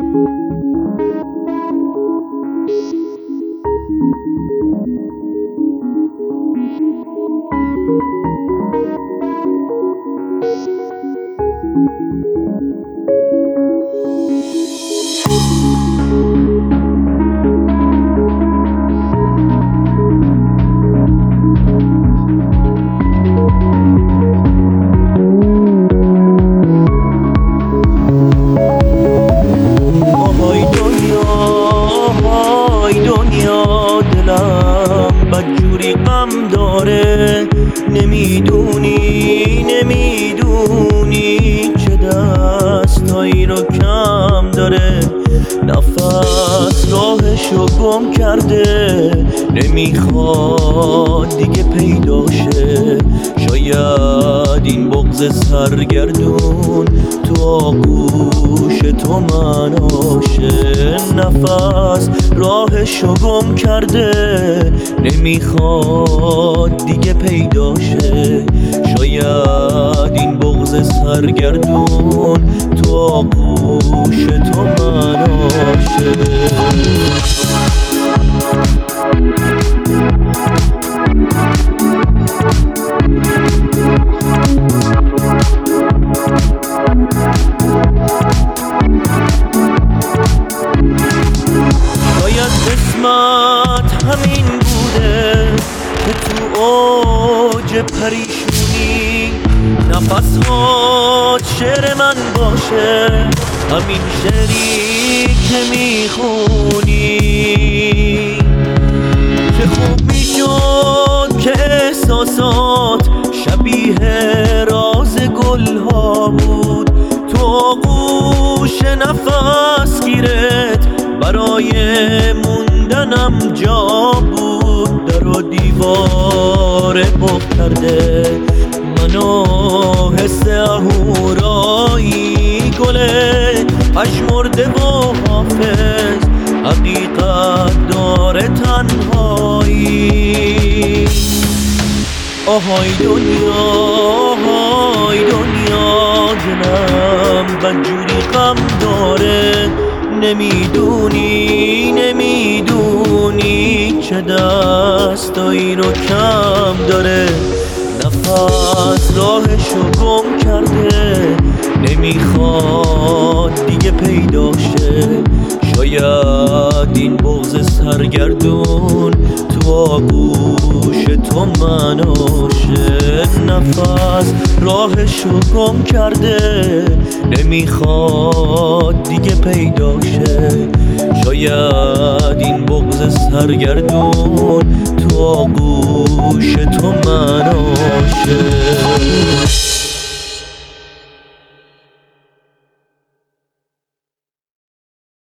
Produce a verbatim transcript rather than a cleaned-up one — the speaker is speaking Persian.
بدجوری غم داره، نمیدونی نمیدونی چه دستایی رو کم داره. نفس راهشو گم کرده، نمیخواد دیگه پیداشه. شاید این بغض سرگردون تو آغوش تو مناشه. نفس راهشو گم کرده، نمیخواد دیگه پیداشه. شاید این بغض سرگردون تو آغوش تو مناشه. قسمت همین بوده که تو اوج پریشونی نفسات شعر من باشه. همین شعری که میخونی چه خوب میشد که احساسات شبیه راز گلها بود. تو آغوش نفس گیرت برای موندنم جا بود. در و دیوار بغ کرده منو حس اهورایی. گله پژمرده و حافظ حقیقت داره تنهایی. آهای دنیا آهای دنیا، دلم بدجوری غم داره. نمیدونی نمیدونی چه دستایی رو کم داره. نفس راهشو گم کرده، نمیخواد دیگه پیداشه. شاید این بغض سرگردون تو آغوش تو مناشه. نفس راهشو گم کرده، نمیخواد دیگه پیداشه. شاید این بغض سرگردون تو آغوش تو مناشه.